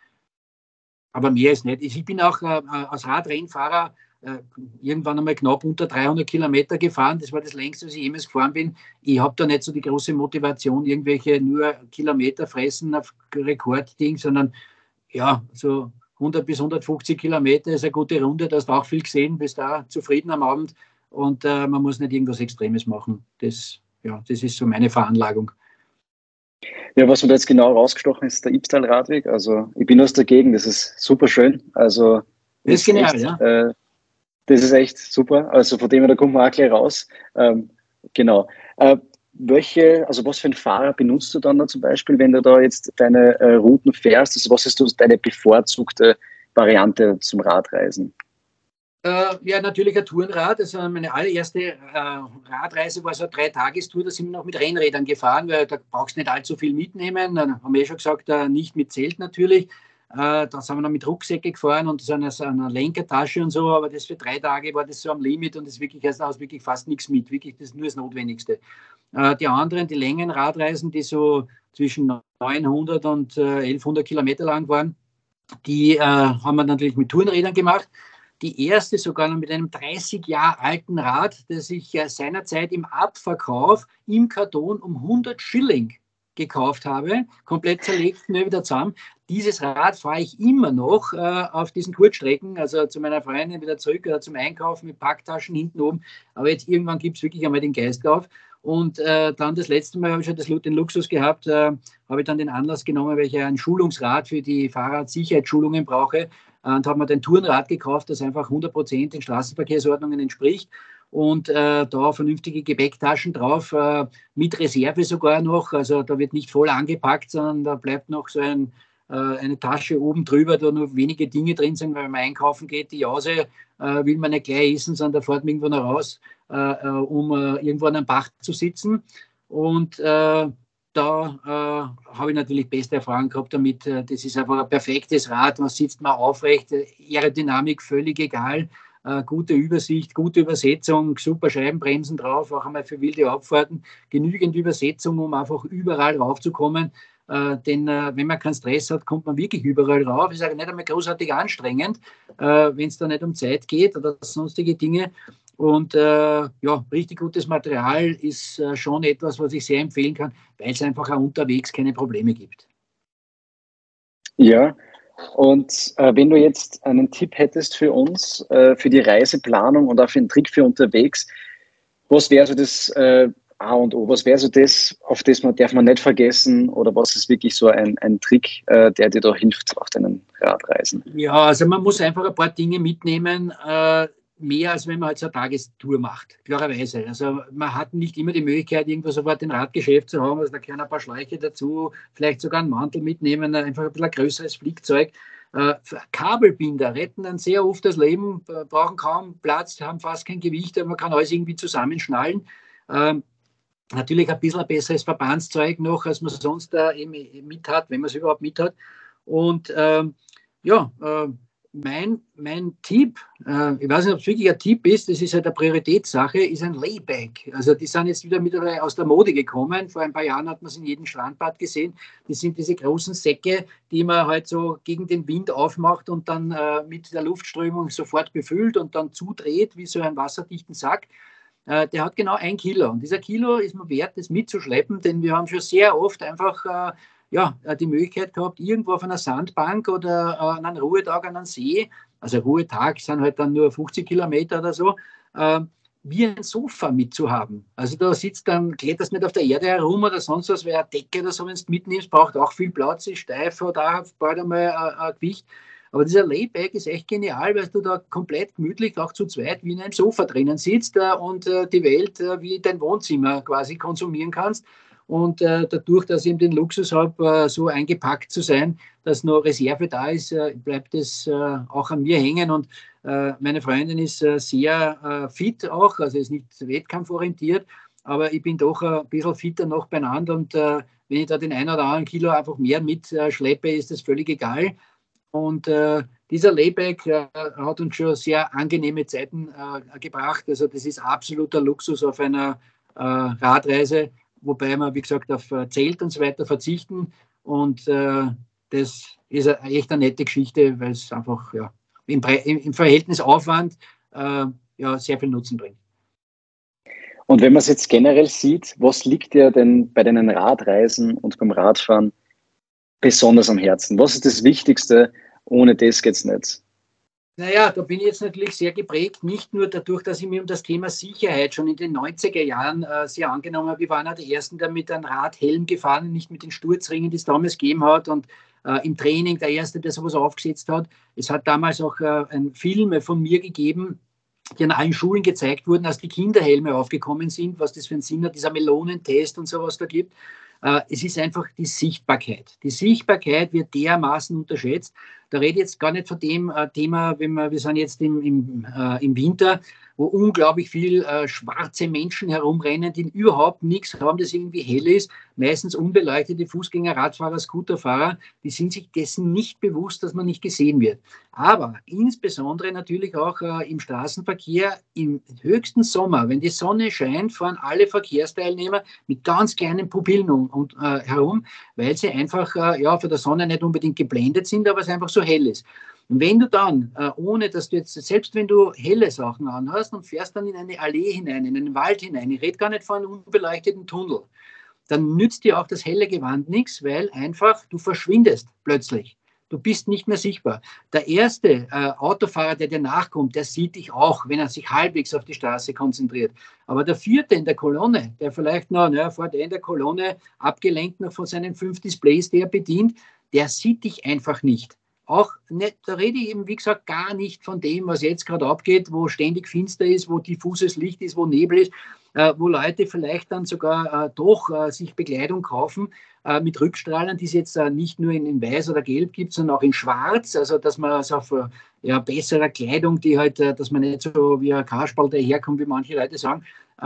Aber mehr ist nicht. Ich bin auch als Radrennfahrer irgendwann einmal knapp unter 300 Kilometer gefahren. Das war das längste, was ich jemals gefahren bin. Ich habe da nicht so die große Motivation, irgendwelche nur Kilometer fressen auf Rekordding, sondern ja, so 100 bis 150 Kilometer ist eine gute Runde. Da hast du auch viel gesehen, bist da zufrieden am Abend und man muss nicht irgendwas Extremes machen. Ja, das ist so meine Veranlagung. Ja, was mir da jetzt genau rausgestochen ist, der Ibstal-Radweg. Also ich bin aus der Gegend, das ist super schön. Also Das ist genial, echt, ja. das ist echt super. Also von dem her, da kommt man auch gleich raus. Genau. Also was für einen Fahrer benutzt du dann da zum Beispiel, wenn du da jetzt deine Routen fährst? Also was ist so deine bevorzugte Variante zum Radreisen? Ja, natürlich ein Tourenrad. Also meine allererste Radreise war so eine 3-Tagestour. Da sind wir noch mit Rennrädern gefahren, weil da brauchst du nicht allzu viel mitnehmen. Dann haben wir schon gesagt, nicht mit Zelt natürlich. Da sind wir noch mit Rucksäcke gefahren und so einer Lenkertasche und so. Aber das für 3 Tage war das so am Limit und das wirklich erst aus wirklich fast nichts mit. Wirklich, das ist nur das Notwendigste. Die anderen, die Längenradreisen, die so zwischen 900 und 1100 Kilometer lang waren, Die haben wir natürlich mit Turnrädern gemacht. Die erste sogar noch mit einem 30 Jahre alten Rad, das ich seinerzeit im Abverkauf im Karton um 100 Schilling gekauft habe, komplett zerlegt, mir wieder zusammen. Dieses Rad fahre ich immer noch auf diesen Kurzstrecken, also zu meiner Freundin wieder zurück oder zum Einkaufen mit Packtaschen hinten oben. Aber jetzt irgendwann gibt es wirklich einmal den Geist drauf. Und dann das letzte Mal habe ich schon den Luxus gehabt, habe ich dann den Anlass genommen, weil ich ja ein Schulungsrad für die Fahrradsicherheitsschulungen brauche, und habe mir den Tourenrad gekauft, das einfach 100% den Straßenverkehrsordnungen entspricht und da vernünftige Gepäcktaschen drauf, mit Reserve sogar noch, also da wird nicht voll angepackt, sondern da bleibt noch so eine Tasche oben drüber, da nur wenige Dinge drin sind, weil man einkaufen geht, die Jause will man nicht gleich essen, sondern da fährt man irgendwo noch raus, um irgendwo an einem Bach zu sitzen. Und da habe ich natürlich beste Erfahrungen gehabt damit. Das ist einfach ein perfektes Rad, man sitzt mal aufrecht, Aerodynamik völlig egal, gute Übersicht, gute Übersetzung, super Scheibenbremsen drauf, auch einmal für wilde Abfahrten, genügend Übersetzung, um einfach überall raufzukommen. Denn wenn man keinen Stress hat, kommt man wirklich überall rauf. Ist auch nicht einmal großartig anstrengend, wenn es da nicht um Zeit geht oder sonstige Dinge. Und ja, richtig gutes Material ist schon etwas, was ich sehr empfehlen kann, weil es einfach auch unterwegs keine Probleme gibt. Ja, und wenn du jetzt einen Tipp hättest für uns, für die Reiseplanung und auch für einen Trick für unterwegs, was wäre so das A und O? Was wäre so das, auf das darf man nicht vergessen? Oder was ist wirklich so ein Trick, der dir da hilft auf deinen Radreisen? Ja, also man muss einfach ein paar Dinge mitnehmen, mehr als wenn man halt so eine Tagestour macht, klarerweise. Also man hat nicht immer die Möglichkeit, irgendwo sofort ein Radgeschäft zu haben, also da können ein paar Schläuche dazu, vielleicht sogar einen Mantel mitnehmen, einfach ein bisschen ein größeres Flickzeug. Kabelbinder retten dann sehr oft das Leben, brauchen kaum Platz, haben fast kein Gewicht, aber man kann alles irgendwie zusammenschnallen. Natürlich ein bisschen ein besseres Verbandszeug noch, als man sonst eben mit hat, wenn man es überhaupt mit hat. Und ja, mein Tipp, ich weiß nicht, ob es wirklich ein Tipp ist, das ist halt eine Prioritätssache, ist ein Layback. Also die sind jetzt wieder mittlerweile aus der Mode gekommen. Vor ein paar Jahren hat man es in jedem Strandbad gesehen. Das sind diese großen Säcke, die man halt so gegen den Wind aufmacht und dann mit der Luftströmung sofort befüllt und dann zudreht, wie so ein wasserdichten Sack. Der hat genau 1 Kilo. Und dieser Kilo ist mir wert, das mitzuschleppen, denn wir haben schon sehr oft einfach ja, die Möglichkeit gehabt, irgendwo auf einer Sandbank oder an einem Ruhetag an einem See, also Ruhetag sind halt dann nur 50 Kilometer oder so, wie ein Sofa mitzuhaben. Also da sitzt dann, kletterst nicht auf der Erde herum oder sonst was, weil eine Decke oder so, wenn du es mitnimmst, braucht auch viel Platz, ist steif oder bald einmal ein Gewicht. Aber dieser Layback ist echt genial, weil du da komplett gemütlich auch zu zweit wie in einem Sofa drinnen sitzt und die Welt wie dein Wohnzimmer quasi konsumieren kannst. Und dadurch, dass ich eben den Luxus habe, so eingepackt zu sein, dass noch Reserve da ist, bleibt es auch an mir hängen. Und meine Freundin ist sehr fit auch, also ist nicht wettkampforientiert, aber ich bin doch ein bisschen fitter noch beieinander. Und wenn ich da den einen oder anderen Kilo einfach mehr mitschleppe, ist das völlig egal. Und dieser Layback hat uns schon sehr angenehme Zeiten gebracht. Also das ist absoluter Luxus auf einer Radreise, wobei wir, wie gesagt, auf Zelt und so weiter verzichten. Und das ist echt eine nette Geschichte, weil es einfach ja, im Verhältnis Aufwand ja, sehr viel Nutzen bringt. Und wenn man es jetzt generell sieht, was liegt dir denn bei deinen Radreisen und beim Radfahren besonders am Herzen? Was ist das Wichtigste? Ohne das geht es nicht. Naja, da bin ich jetzt natürlich sehr geprägt, nicht nur dadurch, dass ich mir um das Thema Sicherheit schon in den 90er Jahren sehr angenommen habe. Wir waren ja die Ersten, der mit einem Radhelm gefahren ist, nicht mit den Sturzringen, die es damals gegeben hat. Und im Training der Erste, der sowas aufgesetzt hat. Es hat damals auch einen Film von mir gegeben, die an allen Schulen gezeigt wurden, als die Kinderhelme aufgekommen sind, was das für einen Sinn hat, dieser Melonentest und sowas da gibt. Es ist einfach die Sichtbarkeit. Die Sichtbarkeit wird dermaßen unterschätzt. Da rede ich jetzt gar nicht von dem Thema, wir sind jetzt im Winter, wo unglaublich viel schwarze Menschen herumrennen, die überhaupt nichts haben, das irgendwie hell ist. Meistens unbeleuchtete Fußgänger, Radfahrer, Scooterfahrer, die sind sich dessen nicht bewusst, dass man nicht gesehen wird. Aber insbesondere natürlich auch im Straßenverkehr im höchsten Sommer, wenn die Sonne scheint, fahren alle Verkehrsteilnehmer mit ganz kleinen Pupillen herum, weil sie einfach ja, von der Sonne nicht unbedingt geblendet sind, aber es einfach so so hell ist. Und wenn du dann, ohne dass du jetzt, selbst wenn du helle Sachen anhast und fährst dann in eine Allee hinein, in einen Wald hinein, ich rede gar nicht von einem unbeleuchteten Tunnel, dann nützt dir auch das helle Gewand nichts, weil einfach du verschwindest plötzlich. Du bist nicht mehr sichtbar. Der erste Autofahrer, der dir nachkommt, der sieht dich auch, wenn er sich halbwegs auf die Straße konzentriert. Aber der vierte in der Kolonne, der vielleicht noch vor der in der Kolonne abgelenkt noch von seinen 5 Displays, die er bedient, der sieht dich einfach nicht. Auch nicht, da rede ich eben, wie gesagt, gar nicht von dem, was jetzt gerade abgeht, wo ständig finster ist, wo diffuses Licht ist, wo Nebel ist, wo Leute vielleicht dann sogar doch sich Bekleidung kaufen mit Rückstrahlern, die es jetzt nicht nur in Weiß oder Gelb gibt, sondern auch in Schwarz, also dass man also auf besserer Kleidung, die halt, dass man nicht so wie ein Kasperl daherkommt, wie manche Leute sagen,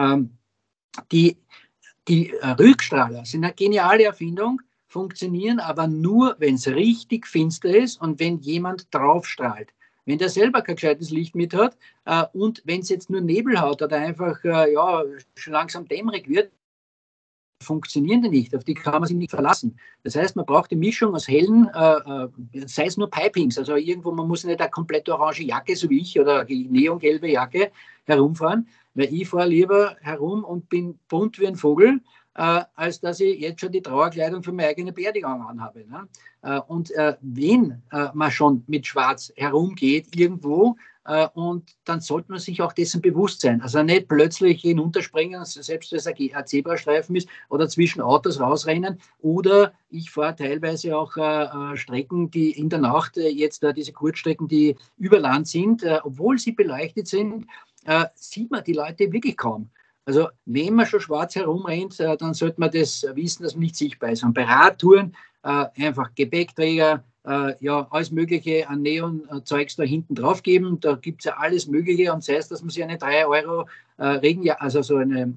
die Rückstrahler sind eine geniale Erfindung, funktionieren aber nur, wenn es richtig finster ist und wenn jemand draufstrahlt. Wenn der selber kein gescheites Licht mit hat und wenn es jetzt nur Nebel hat oder einfach schon langsam dämmerig wird, funktionieren die nicht, auf die kann man sich nicht verlassen. Das heißt, man braucht die Mischung aus hellen, sei es nur Pipings, also irgendwo, man muss nicht eine komplett orange Jacke, so wie ich, oder die neongelbe Jacke herumfahren, weil ich fahre lieber herum und bin bunt wie ein Vogel, als dass ich jetzt schon die Trauerkleidung für meine eigene Beerdigung anhabe. Ne? Und wenn man schon mit Schwarz herumgeht irgendwo, und dann sollte man sich auch dessen bewusst sein. Also nicht plötzlich hinunterspringen, selbst wenn es ein Zebrastreifen ist, oder zwischen Autos rausrennen. Oder ich fahre teilweise auch Strecken, die in der Nacht, jetzt diese Kurzstrecken, die über Land sind, obwohl sie beleuchtet sind, sieht man die Leute wirklich kaum. Also wenn man schon schwarz herumrennt, dann sollte man das wissen, dass man nicht sichtbar ist. Und bei Radtouren einfach Gepäckträger, alles Mögliche an Neonzeugs da hinten drauf geben. Da gibt es ja alles Mögliche. Und sei es, dass man sich eine 3 Euro also so eine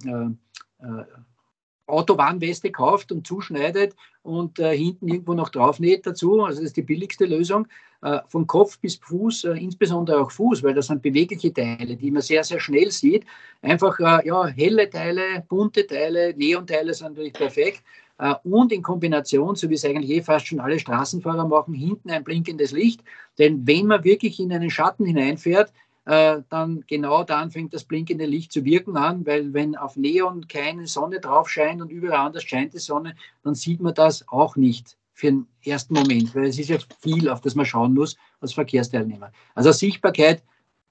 Autowarnweste kauft und zuschneidet und hinten irgendwo noch drauf näht dazu. Also das ist die billigste Lösung. Von Kopf bis Fuß, insbesondere auch Fuß, weil das sind bewegliche Teile, die man sehr, sehr schnell sieht. Einfach helle Teile, bunte Teile, Neonteile sind natürlich perfekt. Und in Kombination, so wie es eigentlich fast schon alle Straßenfahrer machen, hinten ein blinkendes Licht. Denn wenn man wirklich in einen Schatten hineinfährt, dann genau dann fängt das blinkende Licht zu wirken an, weil wenn auf Neon keine Sonne drauf scheint und überall anders scheint die Sonne, dann sieht man das auch nicht für den ersten Moment, weil es ist ja viel, auf das man schauen muss als Verkehrsteilnehmer. Also Sichtbarkeit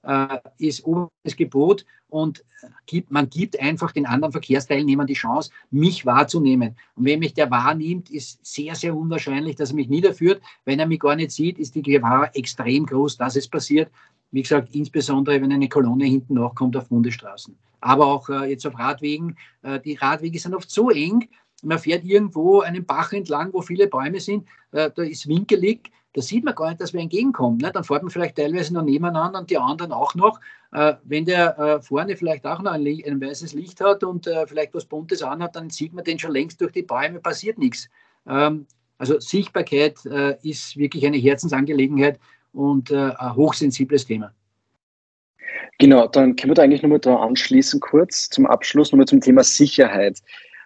ist oberstes Gebot und man gibt einfach den anderen Verkehrsteilnehmern die Chance, mich wahrzunehmen. Und wenn mich der wahrnimmt, ist sehr, sehr unwahrscheinlich, dass er mich niederführt. Wenn er mich gar nicht sieht, ist die Gefahr extrem groß, dass es passiert. Wie gesagt, insbesondere, wenn eine Kolonne hinten nachkommt auf Bundesstraßen. Aber auch jetzt auf Radwegen. Die Radwege sind oft so eng, man fährt irgendwo einen Bach entlang, wo viele Bäume sind, da ist winkelig, da sieht man gar nicht, dass wer entgegenkommt. Ne? Dann fährt man vielleicht teilweise noch nebeneinander und die anderen auch noch. Wenn der vorne vielleicht auch noch ein weißes Licht hat und vielleicht was Buntes anhat, dann sieht man den schon längst durch die Bäume, passiert nichts. Also Sichtbarkeit ist wirklich eine Herzensangelegenheit und ein hochsensibles Thema. Genau, dann können wir da eigentlich nochmal da anschließen, kurz zum Abschluss, nochmal zum Thema Sicherheit.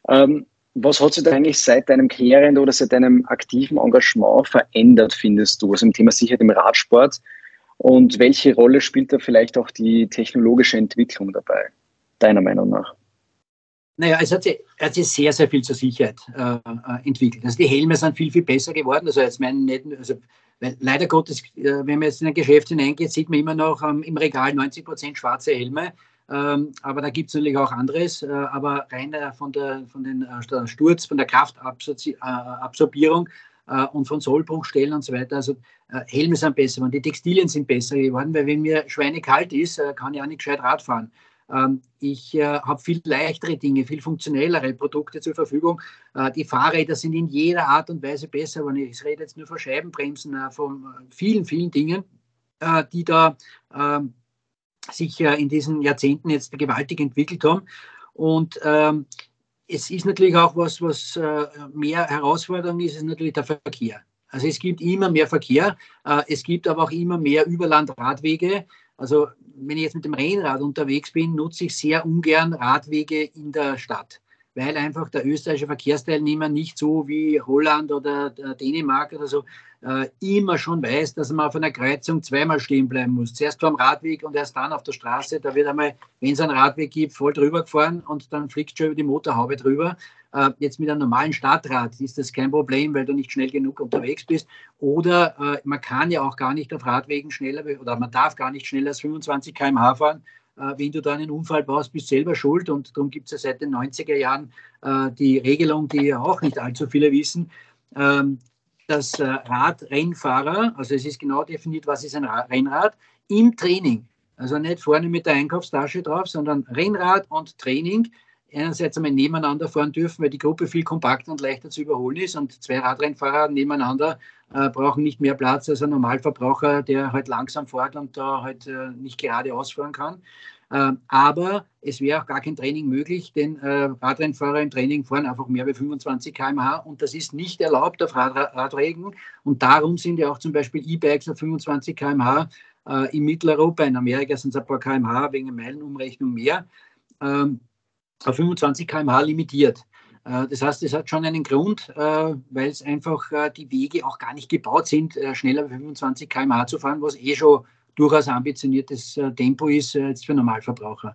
Was hat sich da eigentlich seit deinem Karriereende oder seit deinem aktiven Engagement verändert, findest du, also im Thema Sicherheit im Radsport? Und welche Rolle spielt da vielleicht auch die technologische Entwicklung dabei, deiner Meinung nach? Naja, es hat sich sehr, sehr viel zur Sicherheit entwickelt. Also die Helme sind viel, viel besser geworden. Also jetzt weil leider Gottes, wenn man jetzt in ein Geschäft hineingeht, sieht man immer noch im Regal 90% schwarze Helme. Aber da gibt es natürlich auch anderes. Aber rein von der Sturz, von der Kraftabsorbierung und von Sollbruchstellen und so weiter. Also Helme sind besser geworden, die Textilien sind besser geworden, weil wenn mir schweinekalt ist, kann ich auch nicht gescheit Rad fahren. Ich habe viel leichtere Dinge, viel funktionellere Produkte zur Verfügung. Die Fahrräder sind in jeder Art und Weise besser. Aber ich rede jetzt nur von Scheibenbremsen, von vielen, vielen Dingen, die da sich in diesen Jahrzehnten jetzt gewaltig entwickelt haben. Und es ist natürlich auch was mehr Herausforderung ist natürlich der Verkehr. Also es gibt immer mehr Verkehr, es gibt aber auch immer mehr Überlandradwege. Also wenn ich jetzt mit dem Rennrad unterwegs bin, nutze ich sehr ungern Radwege in der Stadt, weil einfach der österreichische Verkehrsteilnehmer nicht so wie Holland oder Dänemark oder so immer schon weiß, dass man auf einer Kreuzung zweimal stehen bleiben muss. Zuerst vor dem Radweg und erst dann auf der Straße. Da wird einmal, wenn es einen Radweg gibt, voll drüber gefahren und dann fliegt schon über die Motorhaube drüber. Jetzt mit einem normalen Startrad ist das kein Problem, weil du nicht schnell genug unterwegs bist. Oder man kann ja auch gar nicht auf Radwegen schneller, oder man darf gar nicht schneller als 25 km/h fahren. Wenn du da einen Unfall baust, bist du selber schuld. Und darum gibt es ja seit den 90er Jahren die Regelung, die ja auch nicht allzu viele wissen, dass Radrennfahrer, also es ist genau definiert, was ist ein Rennrad, im Training, also nicht vorne mit der Einkaufstasche drauf, sondern Rennrad und Training, einerseits einmal nebeneinander fahren dürfen, weil die Gruppe viel kompakter und leichter zu überholen ist und zwei Radrennfahrer nebeneinander brauchen nicht mehr Platz als ein Normalverbraucher, der halt langsam fährt und da halt nicht geradeaus fahren kann. Aber es wäre auch gar kein Training möglich, denn Radrennfahrer im Training fahren einfach mehr als 25 km/h und das ist nicht erlaubt auf Radwegen und darum sind ja auch zum Beispiel E-Bikes auf 25 km/h in Mitteleuropa, in Amerika sind es ein paar km/h wegen Meilenumrechnung mehr, auf 25 km/h limitiert. Das heißt, es hat schon einen Grund, weil es einfach die Wege auch gar nicht gebaut sind, schneller bei 25 km/h zu fahren, was schon durchaus ambitioniertes Tempo ist jetzt für Normalverbraucher.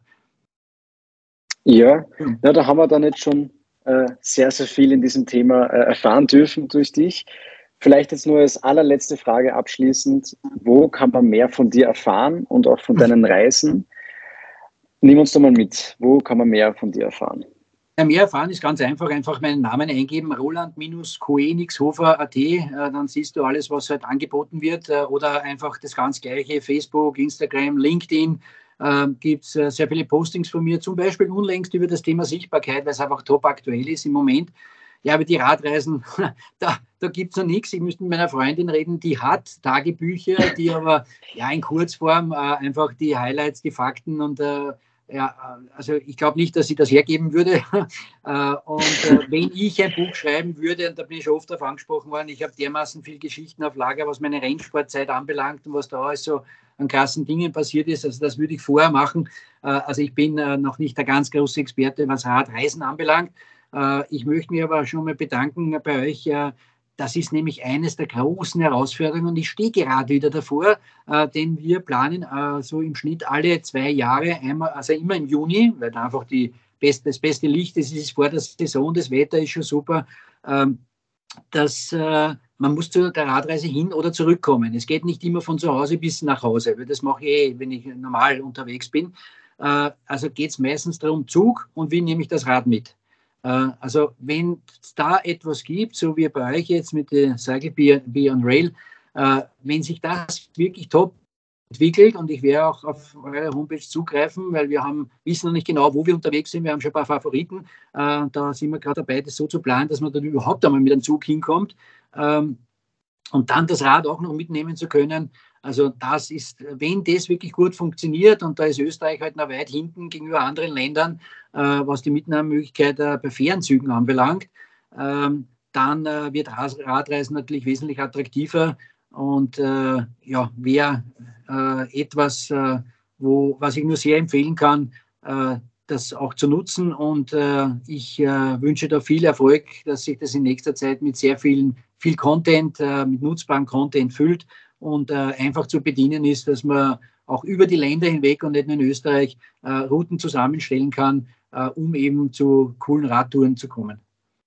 Ja, da haben wir dann jetzt schon sehr, sehr viel in diesem Thema erfahren dürfen durch dich. Vielleicht jetzt nur als allerletzte Frage abschließend, wo kann man mehr von dir erfahren und auch von deinen Reisen? Nimm uns doch mal mit, wo kann man mehr von dir erfahren? Ja, mehr erfahren ist ganz einfach meinen Namen eingeben, Roland-Koenigshofer.at, dann siehst du alles, was halt angeboten wird oder einfach das ganz gleiche, Facebook, Instagram, LinkedIn, gibt es sehr viele Postings von mir, zum Beispiel unlängst über das Thema Sichtbarkeit, weil es einfach top aktuell ist im Moment. Ja, aber die Radreisen, da gibt es noch nichts. Ich müsste mit meiner Freundin reden, die hat Tagebücher, die aber ja in Kurzform einfach die Highlights, die Fakten und ja, also ich glaube nicht, dass sie das hergeben würde. Wenn ich ein Buch schreiben würde, und da bin ich schon oft darauf angesprochen worden, ich habe dermaßen viel Geschichten auf Lager, was meine Rennsportzeit anbelangt und was da alles so an krassen Dingen passiert ist. Also das würde ich vorher machen. Also ich bin noch nicht der ganz große Experte, was Radreisen anbelangt. Ich möchte mich aber schon mal bedanken bei euch. Das ist nämlich eines der großen Herausforderungen und ich stehe gerade wieder davor, denn wir planen so im Schnitt alle 2 Jahre, einmal, also immer im Juni, weil da einfach das beste Licht ist, es ist vor der Saison, das Wetter ist schon super, dass man muss zu der Radreise hin oder zurückkommen. Es geht nicht immer von zu Hause bis nach Hause, weil das mache ich wenn ich normal unterwegs bin. Also geht es meistens darum, Zug und wie nehme ich das Rad mit. Also wenn es da etwas gibt, so wie bei euch jetzt mit der Cycle Bee on Rail, wenn sich das wirklich top entwickelt und ich werde auch auf eure Homepage zugreifen, weil wir wissen noch nicht genau, wo wir unterwegs sind. Wir haben schon ein paar Favoriten. Da sind wir gerade dabei, das so zu planen, dass man dann überhaupt einmal mit dem Zug hinkommt. Und dann das Rad auch noch mitnehmen zu können. Also das ist, wenn das wirklich gut funktioniert, und da ist Österreich halt noch weit hinten gegenüber anderen Ländern, was die Mitnahmemöglichkeit bei Fernzügen anbelangt, dann wird Radreisen natürlich wesentlich attraktiver und ja, wäre etwas, was ich nur sehr empfehlen kann, das auch zu nutzen und ich wünsche da viel Erfolg, dass sich das in nächster Zeit mit viel Content, mit nutzbarem Content füllt und einfach zu bedienen ist, dass man auch über die Länder hinweg und nicht nur in Österreich Routen zusammenstellen kann, um eben zu coolen Radtouren zu kommen.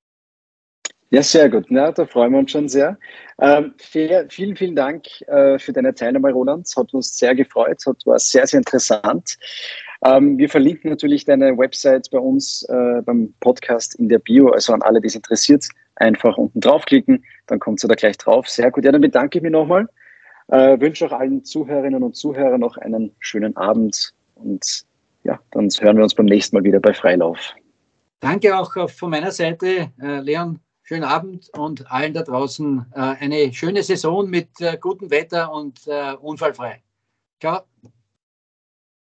Ja, sehr gut. Ja, da freuen wir uns schon sehr. Vielen, vielen Dank für deine Teilnahme, Roland. Es hat uns sehr gefreut. War sehr, sehr interessant. Wir verlinken natürlich deine Website bei uns beim Podcast in der Bio. Also an alle, die es interessiert, einfach unten draufklicken. Dann kommt ihr da gleich drauf. Sehr gut. Ja, dann bedanke ich mich nochmal. Wünsche auch allen Zuhörerinnen und Zuhörern noch einen schönen Abend. Und ja, dann hören wir uns beim nächsten Mal wieder bei Freilauf. Danke auch von meiner Seite, Leon. Schönen Abend und allen da draußen eine schöne Saison mit gutem Wetter und unfallfrei. Ciao.